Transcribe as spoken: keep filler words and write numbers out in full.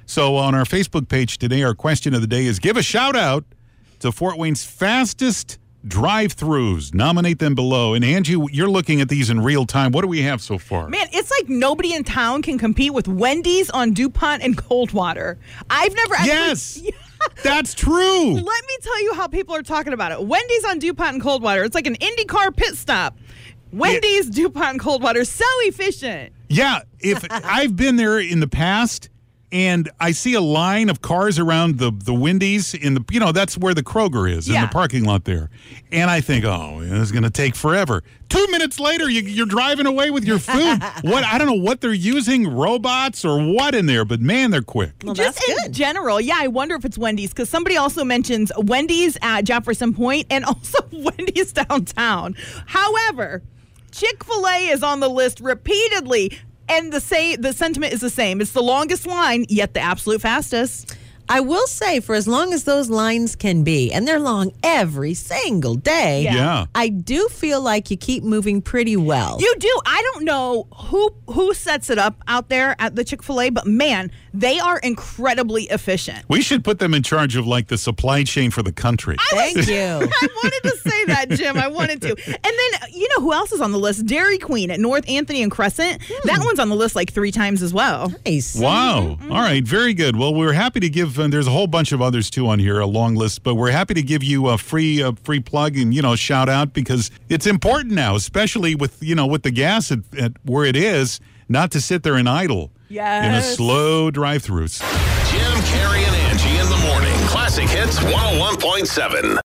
So on our Facebook page today, our question of the day is give a shout out to Fort Wayne's fastest drive-thrus. Nominate them below. And Angie, you're looking at these in real time. What do we have so far? Man, it's like nobody in town can compete with Wendy's on DuPont and Coldwater. I've never actually... Yes! That's true! Let me tell you how people are talking about it. Wendy's on DuPont and Coldwater. It's like an IndyCar pit stop. Wendy's, yeah. DuPont, and Coldwater. So efficient. Yeah. If I've been there in the past... And I see a line of cars around the, the Wendy's in the, you know, that's where the Kroger is, yeah. in the parking lot there. And I think, oh, this is going to take forever. Two minutes later, you, you're driving away with your food. What I don't know what they're using, robots or what in there, but man, they're quick. Well, Just in good. general, yeah, I wonder if it's Wendy's, because somebody also mentions Wendy's at Jefferson Point and also Wendy's downtown. However, Chick-fil-A is on the list repeatedly. And the say the sentiment is the same. It's the longest line, yet the absolute fastest. I will say, for as long as those lines can be, and they're long every single day, yeah. yeah. I do feel like you keep moving pretty well. You do. I don't know who who sets it up out there at the Chick-fil-A, but man, they are incredibly efficient. We should put them in charge of like the supply chain for the country. Thank you. I wanted to say that, Jim. I wanted to. And then, you know who else is on the list? Dairy Queen at North Anthony and Crescent. Hmm. That one's on the list like three times as well. Nice. Wow. Mm-hmm. All right. Very good. Well, we're happy to give, and there's a whole bunch of others too on here, a long list, but we're happy to give you a free a free plug and, you know, shout out because it's important now, especially with, you know, with the gas at, at where it is, not to sit there and idle. Yes. In a slow drive-through. Jim, Carrie, and Angie in the morning. Classic Hits one oh one point seven.